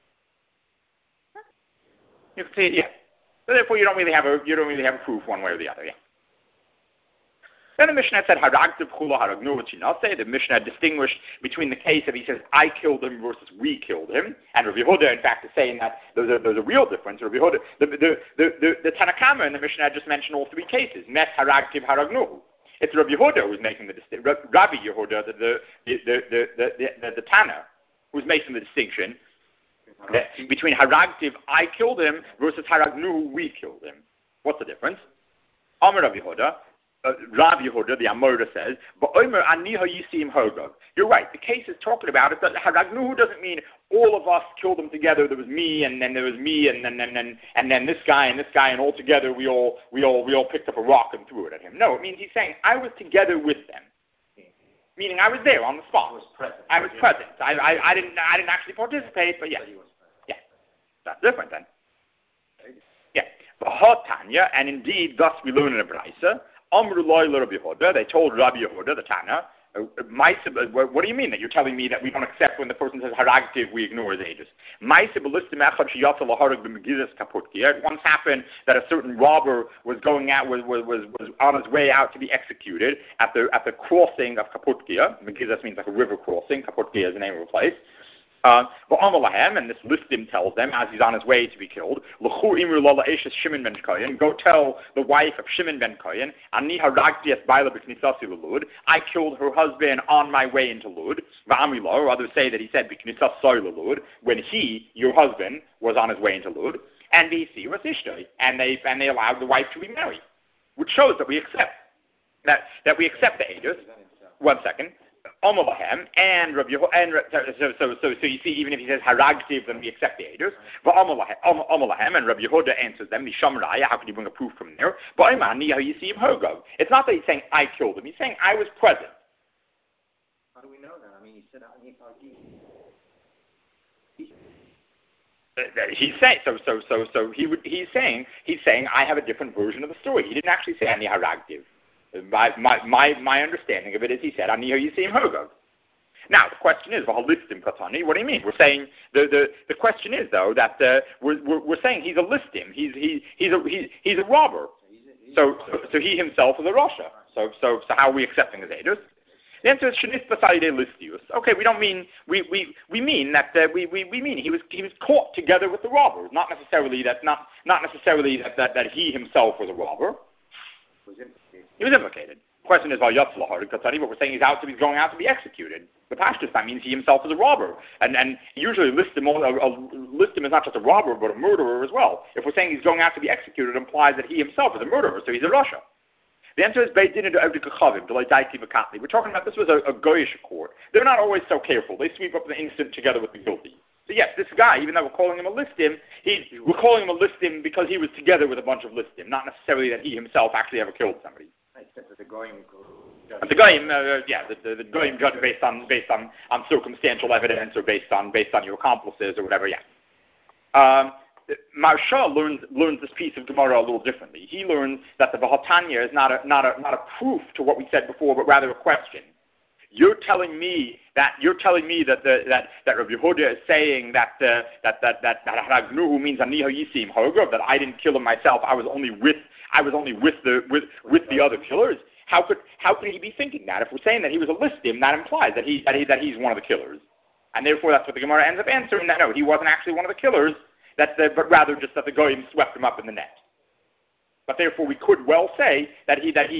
You can see it, yeah. So therefore, you don't really have a proof one way or the other, yeah. Then the Mishnah said, Haragtiv Chula Haragnu V'Chinase. The Mishnah distinguished between the case of he says, I killed him versus we killed him. And Rabbi Yehuda, in fact, is saying that there's a real difference. Rabbi Yehuda, the Tanakama in the Mishnah just mentioned all three cases. Met Haragtiv Haragnu. It's Rabbi Yehuda who's making the distinction. Rabbi Yehuda, the Tana, who's making the distinction between Haragtiv, I killed him, versus Haragnu, we killed him. What's the difference? Amar Rabbi Yehuda. Rabbi Yehuda, the Amora, says, you're right. The case is talking about it. Haragnuhu doesn't mean all of us killed them together. There was me, and then there was me, and then this guy, and all together we all picked up a rock and threw it at him. No, it means he's saying I was together with them, meaning I was there on the spot. I was present. I didn't actually participate, but yeah, that's different then. Yeah, Tanya, and indeed, thus we learn in a Braisa. They told Rabbi Yehuda, the Tana, what do you mean that you're telling me that we don't accept when the person says haragtiv, we ignore his ages? It once happened that a certain robber was going out, was on his way out to be executed at the crossing of Kaputkia. Megizas means like a river crossing. Kaputkia is the name of a place. And this listim tells them, as he's on his way to be killed, go tell the wife of Shimon ben Kohen, I killed her husband on my way into Lud. Or others say that he said when he, your husband, was on his way into Lud, and they allowed the wife to be married, which shows that we accept that we accept the Eidos. 1 second. Omalahem and Rabbi Yehuda, so you see, even if he says haragtiv, then we accept the Eidos. But Omalahem and Rabbi Yehuda answers them, Mishamraya, how can you bring a proof from there? But you see him Hogov. It's not that he's saying I killed him, he's saying I was present. How do we know that? I mean, he said he's saying he's saying I have a different version of the story. He didn't actually say ani haragtiv. My understanding of it is he said, Ani Yisim Hogov. Now, the question is, what do you mean? We're saying, the question is, though, that we're saying he's a listim. He's a robber. So he himself is a Rasha. So how are we accepting his Eidos? The answer is Shenif Basaide Listius. Okay, we don't mean we mean that we mean he was caught together with the robbers, not necessarily that he himself was a robber. He was implicated. The question is, what we're saying he's going out to be executed. The Pashtus, that means he himself is a robber. And usually listim is not just a robber, but a murderer as well. If we're saying he's going out to be executed, it implies that he himself is a murderer, so he's a Rasha. The answer is, we're talking about this was a Goyish court. They're not always so careful. They sweep up the instant together with the guilty. So yes, this guy, even though we're calling him a listim, we're calling him a listim because he was together with a bunch of listim, not necessarily that he himself actually ever killed somebody. Except that the goyim judge based on circumstantial evidence or based on your accomplices or whatever. Yeah. Marsha learns this piece of Gemara a little differently. He learns that the Vahatanya is not a proof to what we said before, but rather a question. You're telling me that Rabbi Yehuda is saying that Haragnuhu means Aniha Yisim Hogov, that I didn't kill him myself. I was only with the other killers. How could he be thinking that? If we're saying that he was a listim, that implies that he's one of the killers, and therefore that's what the Gemara ends up answering. That no, he wasn't actually one of the killers. But rather just that the goyim swept him up in the net. But therefore, we could well say that in fact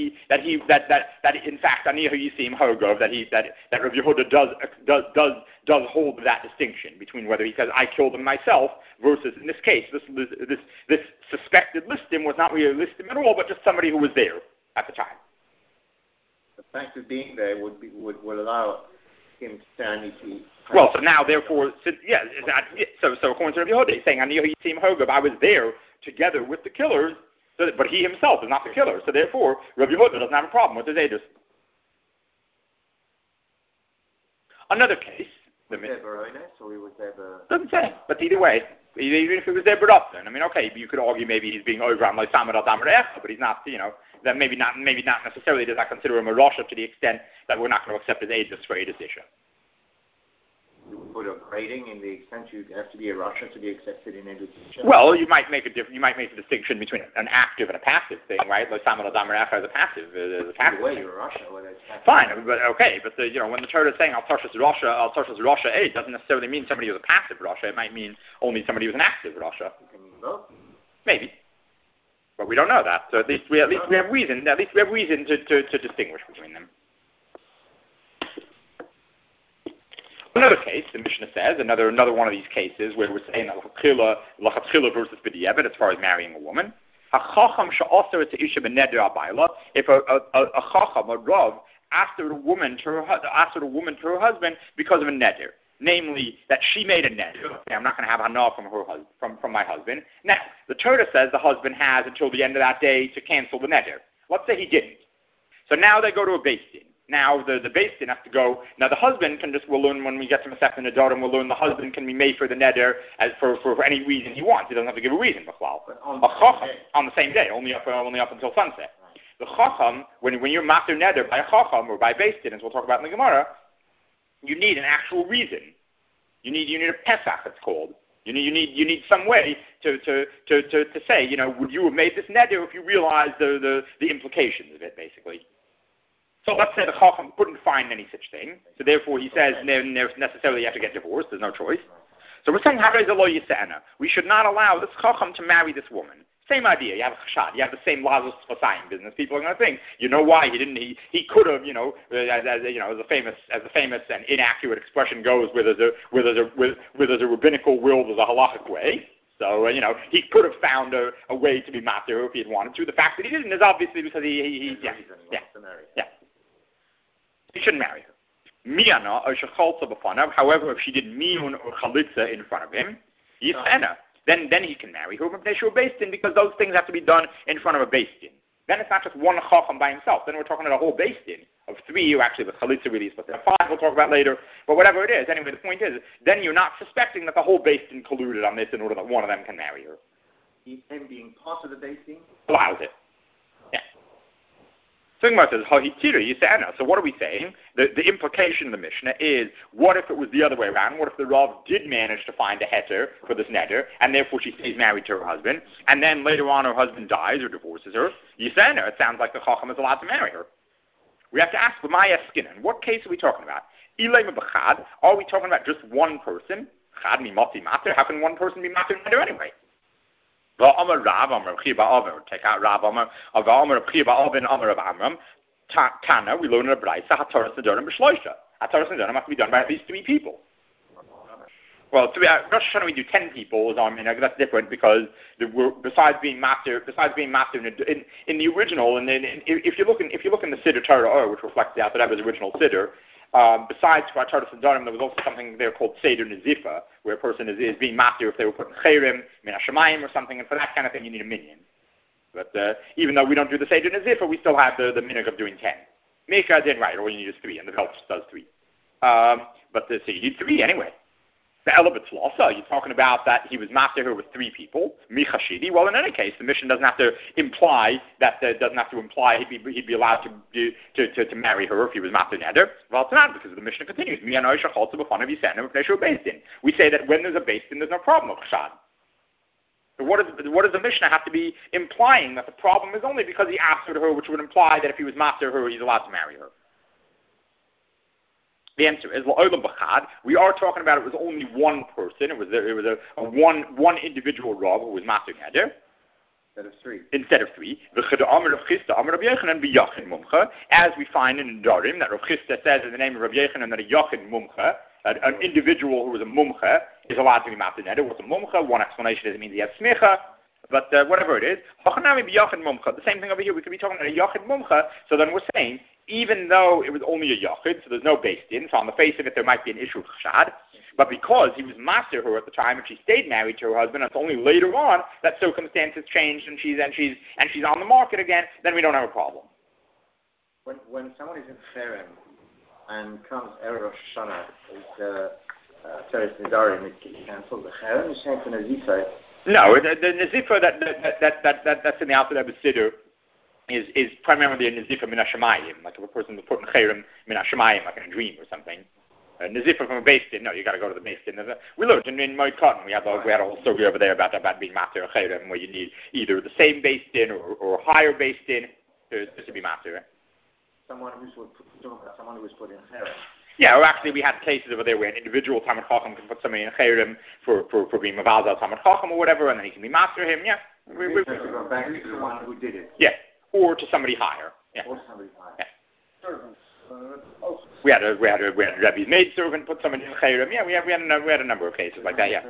Aniha Yisim Hogov, that Rabbi Yehuda does hold that distinction between whether he says I killed him myself versus in this case this suspected listim was not really a listim at all, but just somebody who was there at the time. The fact of being there would allow him to stand. Well, so now, therefore, so according to Rabbi Yehuda, he's saying Aniha Yisim Hogov, I was there together with the killers. So, but he himself is not the killer. So therefore, Rabbi Yehuda doesn't have a problem with his edus. Another case. Doesn't say. But either way, even if it was there, then I mean, okay, you could argue maybe he's being over on like Samad al Damar, but he's not. That maybe not necessarily does that consider him a Rasha to the extent that we're not going to accept his edus for edus issue. You put a grading in the extent you have to be a Rasha to be accepted in edus. Well, you might make a distinction between an active and a passive thing, right? Like Samad al Damar is a passive. Either way, you're a Rasha. Whether it's fine, but okay, but when the Torah is saying Al Tarshas Rasha, it doesn't necessarily mean somebody who's a passive Rasha. It might mean only somebody who's an active Rasha. You can mean both. Maybe, but we don't know that. So at least we have reason. At least we have reason to distinguish between them. Another case, the Mishnah says, another one of these cases where we're saying that lachatchila versus b'diavad as far as marrying a woman. If a chacham, a rav, asked a woman to her husband because of a neder, namely that she made a neder. Okay, I'm not going to have hana from my husband. Now, the Torah says the husband has until the end of that day to cancel the neder. Let's say he didn't. So now they go to a beis din. Now the beis din has to go. Now the husband we'll learn when we get to Masechet Nedarim, we'll learn the husband can be made for the neder as for any reason he wants. He doesn't have to give a reason. On the same day, only up until sunset. Right. The chacham, when you're master neder by a chacham or by beis din, as we'll talk about in the Gemara, you need an actual reason. You need a pesach. It's called. You need some way to say, would you have made this neder if you realized the implications of it, basically. So let's say the Chacham couldn't find any such thing, so therefore he says necessarily you have to get divorced, there's no choice. So we're saying, we should not allow this Chacham to marry this woman. Same idea, you have a chashad, you have the same Lazarus Fasayim business, people are going to think, why he could have, as the famous and inaccurate expression goes, where there's a rabbinical will, there's a halachic way. So, he could have found a way to be matir if he had wanted to. The fact that he didn't is obviously because he shouldn't marry her. Miyana or shechalza b'fanav. However, if she did miyun or chalitza in front of him, yisena, then he can marry her. Beis din, because those things have to be done in front of a beis din. Then it's not just one chacham by himself. Then we're talking about a whole beis din of three. Who actually, the chalitza really is supposed to have five. We'll talk about later. But whatever it is, anyway, the point is, then you're not suspecting that the whole beis din colluded on this in order that one of them can marry her. Him being part of the beis din allows it. Yeah. So what are we saying? The implication of the Mishnah is, what if it was the other way around? What if the Rav did manage to find a heter for this neder, and therefore she stays married to her husband, and then later on her husband dies or divorces her? Yisena, it sounds like the Chacham is allowed to marry her. We have to ask, in what case are we talking about? Are we talking about just one person? How can one person be matir neder anyway? Take out Rav Amar of Amar of Chiya Ba'avin Amar of Amram. Tana, we learn in a brayso, Hataras Nedarim b'shloisha. Hataras Nedarim has to be done by at least 3 people. Well, Rosh Hashanah we do 10 people. That's different because besides being master in the original, and then if you look in the Siddur Torah, which reflects the Alter Rebbe's original Siddur. Besides Hataras Nedarim, there was also something there called Seder Nezifa, where a person is being master if they were put in Chayrim, Min HaShamayim or something, and for that kind of thing you need a minyan. But even though we don't do the Seder Nezifa, we still have the minhag of doing 10. Mika did right, all you need is 3, and the Velch does 3. So you need 3 anyway. The Elabetlosa, you're talking about that he was master her with 3 people. Michashidi. Well, in any case, the mission doesn't have to imply he'd be allowed to marry her if he was master neder. Well, it's not, because the mission continues. We say that when there's a beis din, there's no problem of chashad. So what does the Mishnah have to be implying that the problem is only because he asked her, which would imply that if he was master her, he's allowed to marry her? The answer is, we are talking about it was only one person. It was a one individual Rav who was master neder. Instead of 3. As we find in Darim, that Rav Chisda says in the name of Rav Yechanan that a Yachid Mumcha, an individual who is a Mumcha, is allowed to be master neder. What's a Mumcha? One explanation is it means he has smicha. But whatever it is, the same thing over here. We could be talking about a Yachid Mumcha. So then we're saying, even though it was only a yachid, so there's no based in, so on the face of it there might be an issue of chashad, but because he was master her at the time and she stayed married to her husband, and it's only later on that circumstances changed and she's on the market again, then we don't have a problem. When someone is in Cherem and comes Erev Rosh Hashanah, Teres Nidarim, it cancels the Cherem. You're saying for Nazifa? No, the Nazifa that's in the Alter Rebbe Siddur is primarily a Nazifa min hashamayim, like if a person was put in Cherem min hashamayim, like in a dream or something. Nazifa from a Beis Din, no, you got to go to the Beis Din. We learned in Moed Katan, we had a whole story over there about being master Cherem, where you need either the same Beis Din or higher Beis Din to be master. Someone who was put in Cherem. Yeah, or actually we had cases over there where an individual Talmud Chacham can put somebody in Cherem for being Mavazal Talmud Chacham or whatever, and then he can be master him, yeah. We go back to the one who did it. Yeah, or to somebody higher. Yeah. Or somebody higher. Yeah. We had a Rebbe's maidservant put somebody in Cherem. Yeah, we had a number of cases like that, yeah.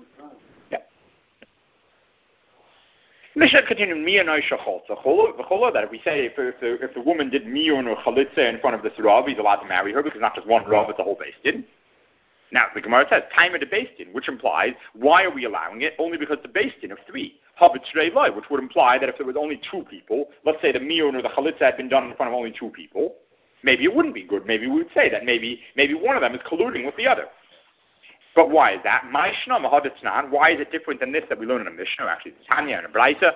Mishnah continued miyonoi shacholza chola, that if we say if the woman did miyon or chalitza in front of this rav, he's allowed to marry her because not just one rav, it's a whole beis din. Now the Gemara says time of the beis din, which implies why are we allowing it? Only because the beis din of three, habit shrei loy, which would imply that if there was only two people, let's say the miyon or the chalitza had been done in front of only two people, maybe it wouldn't be good. Maybe we would say that maybe one of them is colluding with the other. But why is that? Why is it different than this that we learn in a Mishnah, actually Tanya and a Braisa?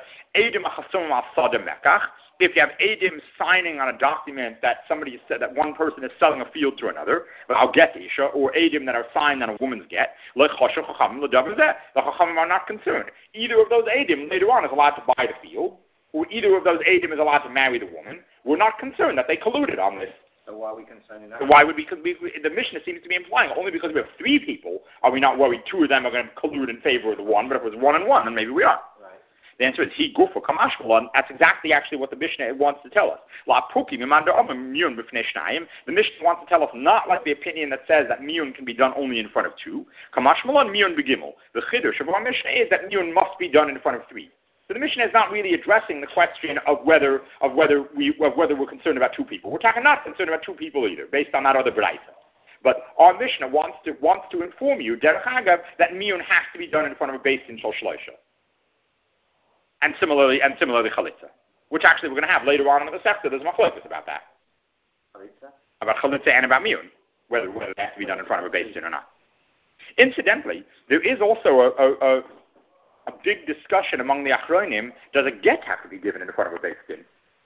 If you have Edim signing on a document that somebody said that one person is selling a field to another, I'll get Isha, or Edim that are signed on a woman's get, the Chachamim are not concerned. Either of those Edim later on is allowed to buy the field, or either of those Edim is allowed to marry the woman. We're not concerned that they colluded on this. So why are we concerned in that? Why would we? Because the Mishnah seems to be implying only because we have three people are we not worried two of them are going to collude in favor of the one, but if it was one and one, then maybe we are. Right. The answer is he gufa kamashmalon. That's exactly actually what the Mishnah wants to tell us. La puki mimanda miyun b'fnei shnayim. The Mishnah wants to tell us not like the opinion that says that miyun can be done only in front of two. Kamashmalon miyun begimel. The chiddush of our Mishnah is that miyun must be done in front of three. So the Mishnah is not really addressing the question of whether we're concerned about two people. We're not concerned about two people either, based on that other Braisa. But our Mishnah wants to inform you, derech agav, that miyun has to be done in front of a beis din shel shloisha. And similarly chalitza, which actually we're going to have later on in the Masechta. There's machlokes about that. Chalitza? About chalitza and about miyun, whether it has to be done in front of a beis din or not. Incidentally, there is also a big discussion among the Achronim, does a get have to be given in front of a beis din?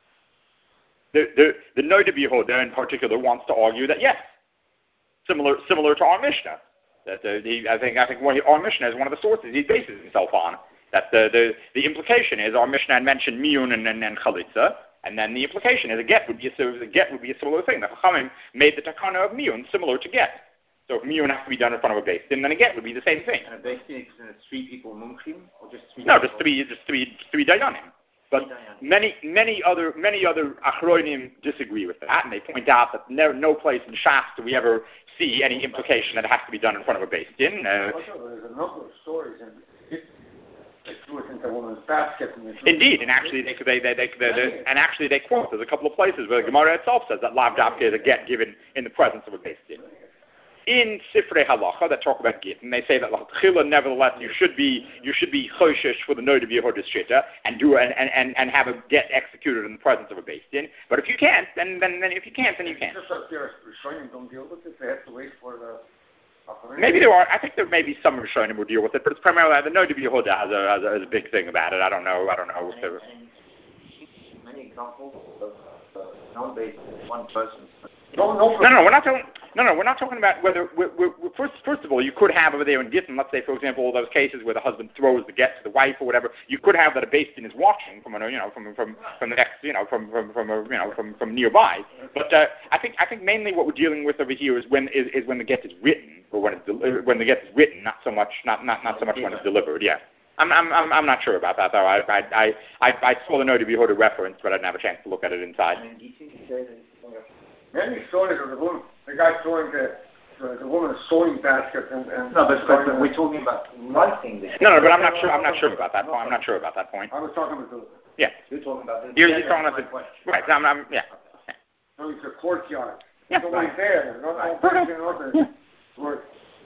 The Noda B'Yehuda in particular wants to argue that yes, similar to our Mishnah. That I think our Mishnah is one of the sources he bases himself on. That the implication is our Mishnah had mentioned miyun and chalitza, and then the implication is a get would be a similar thing. The Chachamim made the takana of miyun similar to get. So if miyun has to be done in front of a beis din, then a get would be the same thing. And a beis din is three people mumchim, or just three? No, just three dayanim. But many other achronim disagree with that, and they point out that no place in Shas do we ever see any implication that it has to be done in front of a beis din. There's a number of stories they threw it into a woman's basket. Indeed, and actually they quote. There's a couple of places where the Gemara itself says that lav dafka is a get given in the presence of a beis din. In Sifrei Halacha that talk about get, and they say that nevertheless you should be choshesh for the Noda B'Yehuda shita and have a get executed in the presence of a beis din. But if you can't, then if you can't, then you can't. Just like the Rishonim don't deal with it; they have to wait for the. Maybe there are. I think there may be some Rishonim who deal with it, but it's primarily the Noda B'Yehuda has a big thing about it. I don't know. Many examples of non-based one person. No, we're not talking about whether. First of all, you could have over there in Gittin, let's say, for example, all those cases where the husband throws the get to the wife or whatever. You could have that a beis din is watching from the next, from nearby. But I think mainly what we're dealing with over here is when the get is written, or when the get is written, not so much when it's delivered. Yeah. I'm not sure about that though. I saw the Noda B'Yehuda reference, but I didn't have a chance to look at it inside. Many stories of the guy throwing the woman's sewing basket and no, but we're talking about writing this. No, but I'm not sure about that point. I'm not sure about that point. I was talking about yeah. You're talking about the. You're talking about the right. Yeah. So it's a courtyard. Yeah. So right there, not person, Right.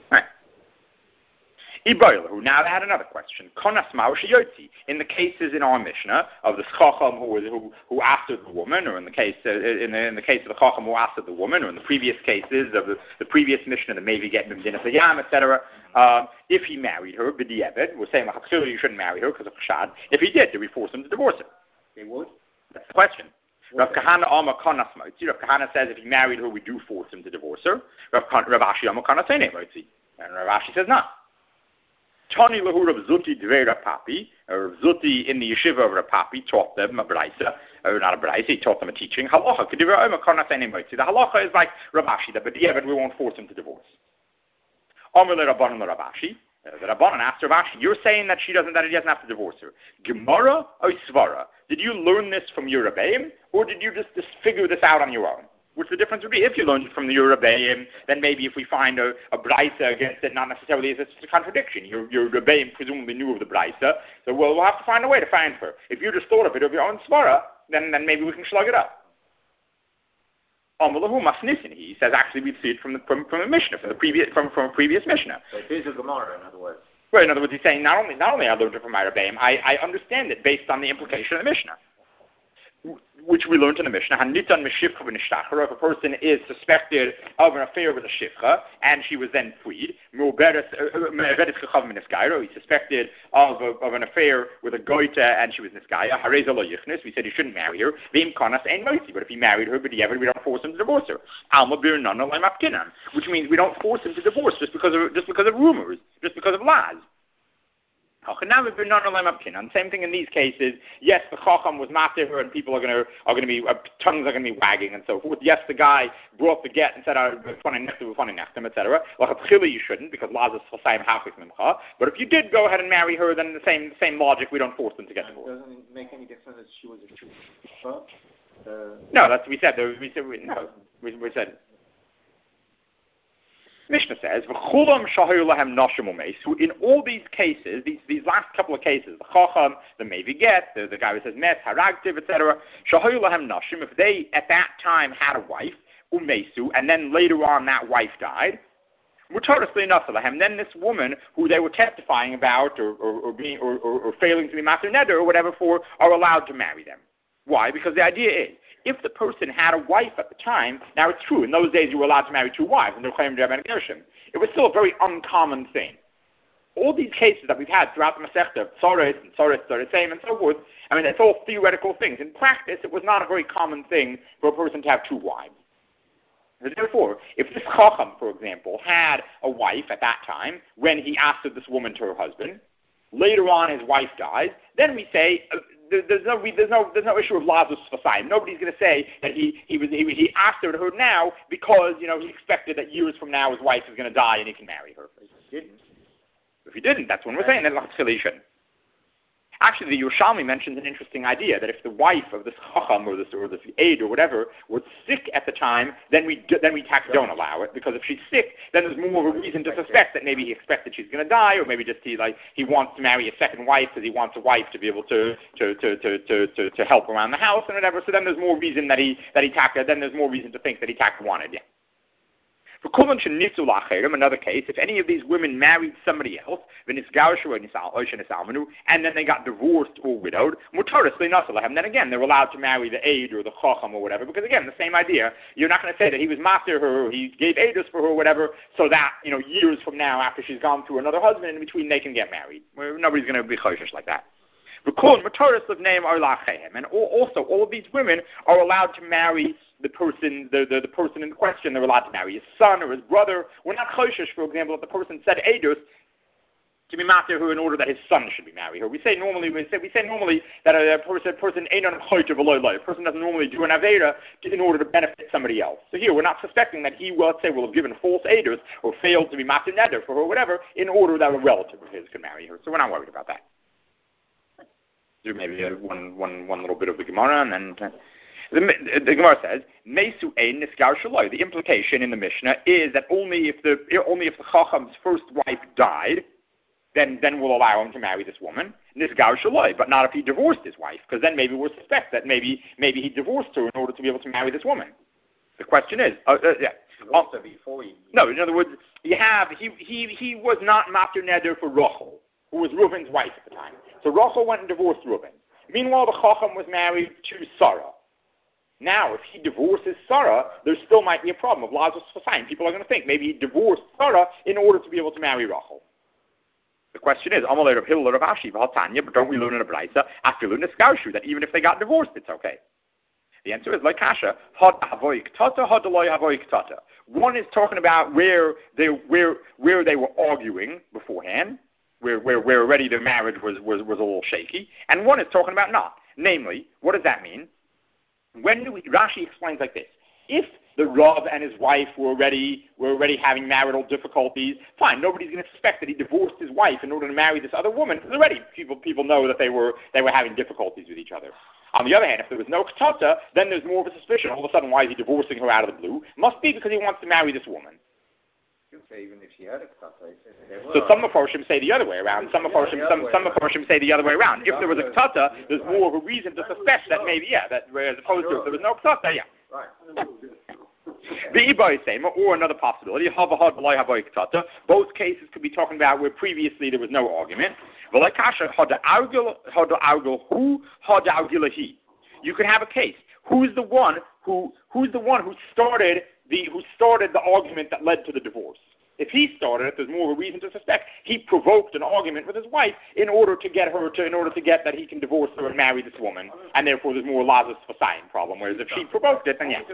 Now I had another question. In the cases in our Mishnah of the Chacham who asked the woman, or in the case in the case of the Chacham who asked the woman, or in the previous cases of the previous Mishnah, the maybe get Mimdin Yam, etc. If he married her, b'di'evet, we're saying clearly you shouldn't marry her because of chashad. If he did we force him to divorce her? They would. That's the question. Rav Kahana Amar Kanas Motzi. Rav Kahana says if he married her, we do force him to divorce her. Rav Ashi Amar Kanas Motzi. And Rav Ashi says no. Tani lahu Rav Zuti Dvei Rav Papi. Rav Zuti in the yeshiva of Rav Papi taught them a brayso, or not a brayso, he taught them a teaching. Halacha Kedivra Amar Kanas Motzi. The halacha is like Rav Ashi, but we won't force him to divorce. Amar le Rabbanan le Rav Ashi. The Rabbanan asked Rav Ashi, you're saying that he doesn't have to divorce her. Gemara or Svara? Did you learn this from your Rebbeim, or did you just figure this out on your own? Which the difference would be. If you learned it from the Rebbeim, then maybe if we find a brayso against it, not necessarily it's a contradiction. Your Rebbeim presumably knew of the brayso, so we'll have to find a way to find her. If you just thought of it of your own Svara, then maybe we can slug it up. He says actually we'd see it from a Mishnah, from a previous Mishnah. So it is a Gemara, in other words. Well, in other words, he's saying not only I learned it from my Rebbeim, I understand it based on the implication of the Mishnah, which we learned in the Mishnah. If a person is suspected of an affair with a shifcha and she was then freed, he's suspected of an affair with a goita and she was niskaya. We said he shouldn't marry her. But if he married her, we don't force him to divorce her. Which means we don't force him to divorce just because of rumors, just because of lies. Same thing in these cases. Yes, the Chacham was matir, and people are going to be tongues are going to be wagging and so forth. Yes, the guy brought the get and said, etc. You shouldn't because Lazarus Chasayim Hafik Mimcha. But if you did go ahead and marry her, then the same logic. We don't force them to get divorced. Doesn't it make any difference that she was a Jew? No, that's what we said. We said. Mishnah says, in all these cases, these last couple of cases, the Chacham, the Mevi Get, the guy who says Met, Haragtiv, etc., if they at that time had a wife, Umesu, and then later on that wife died, then this woman who they were testifying about or failing to be Maser Neder or whatever for are allowed to marry them. Why? Because the idea is, if the person had a wife at the time, now it's true, in those days you were allowed to marry two wives, and it was still a very uncommon thing. All these cases that we've had throughout the Masechta of Tzoros and Tzoros and so forth, I mean, it's all theoretical things. In practice, it was not a very common thing for a person to have two wives. And therefore, if this Chacham, for example, had a wife at that time, when he asked this woman to her husband, later on his wife dies, then we say, there's no issue of Lazarus Chasayim. Nobody's going to say that he asked her to her now because he expected that years from now his wife is going to die and he can marry her. If he didn't, that's when we're saying that he shouldn't. Actually, the Yerushalmi mentions an interesting idea that if the wife of this Chacham or this aide or whatever was sick at the time, then we don't allow it, because if she's sick, then there's more of a reason to suspect that maybe he expected she's going to die, or maybe just he wants to marry a second wife because he wants a wife to be able to help around the house and whatever. So then there's more reason then there's more reason to think that he wanted. Yeah. Another case, if any of these women married somebody else, and then they got divorced or widowed, then again they're allowed to marry the aid or the chacham or whatever, because again, the same idea. You're not going to say that he was master her, or he gave aidus for her or whatever, so that, years from now, after she's gone through another husband, in between they can get married. Nobody's going to be choshesh like that. And also, all of these women are allowed to marry the person in question. They're allowed to marry his son or his brother. We're not choshesh, for example, if the person said edus to be matir her in order that his son should be married her. We say normally that a person ain't on a person doesn't normally do an avera in order to benefit somebody else. So here we're not suspecting that he, let's say, will have given false edus or failed to be matir neder for her or whatever in order that a relative of his can marry her. So we're not worried about that. Do maybe one little bit of the Gemara, and then the Gemara says, "Mesu ein nisgar shaloi." The implication in the Mishnah is that only if the Chacham's first wife died, then we'll allow him to marry this woman, nisgar shaloi, but not if he divorced his wife, because then maybe we'll suspect that maybe he divorced her in order to be able to marry this woman. The question is, Also before he... No, in other words, he was not master neder for Rachel, who was Reuven's wife at the time. So Rachel went and divorced Reuven. Meanwhile, the Chacham was married to Sarah. Now, if he divorces Sarah, there still might be a problem of Lazarus Fasayim. People are going to think maybe he divorced Sarah in order to be able to marry Rachel. The question is, Amalei Rav Hillel Rav Ashi v'Hatanya, but don't we learn in a Braisa after learning Skarshu that even if they got divorced, it's okay? The answer is like Kasha, Had Havoik Tata, Had Eloi Havoik Tata. One is talking about where they were arguing beforehand, where already the marriage was a little shaky, and one is talking about not. Namely, what does that mean? Rashi explains like this: if the Rav and his wife were already having marital difficulties, fine, nobody's going to suspect that he divorced his wife in order to marry this other woman, because already people know that they were having difficulties with each other. On the other hand, if there was no ketata, then there's more of a suspicion. All of a sudden, why is he divorcing her out of the blue? Must be because he wants to marry this woman. You say even if she had a ketata, so some Mefarshim say the other way around. Some Mefarshim say the other way around. If there was a ketata, there's more of a reason to suspect that maybe, that as opposed to if there was no ketata, Right. The Ibai Sema, or another possibility, both cases could be talking about where previously there was no argument. You could have a case. Who's the one who started the argument that led to the divorce? If he started it, there's more of a reason to suspect he provoked an argument with his wife in order to get that he can divorce her and marry this woman, and therefore there's more Lazarus Fasayim problem. Whereas if she provoked it, then yeah.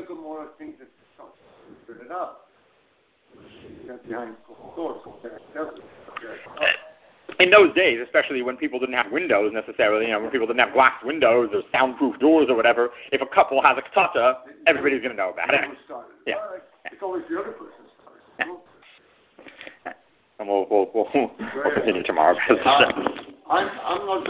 In those days, especially when people didn't have windows necessarily, when people didn't have glass windows or soundproof doors or whatever, if a couple has a ketata, everybody's going to know about it. Yeah. It's always the other person started. And we'll continue tomorrow. I'm not